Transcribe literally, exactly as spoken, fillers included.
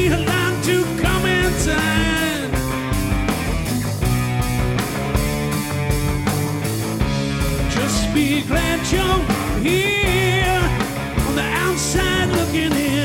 be allowed to come inside. Just be glad you're here on the outside looking in.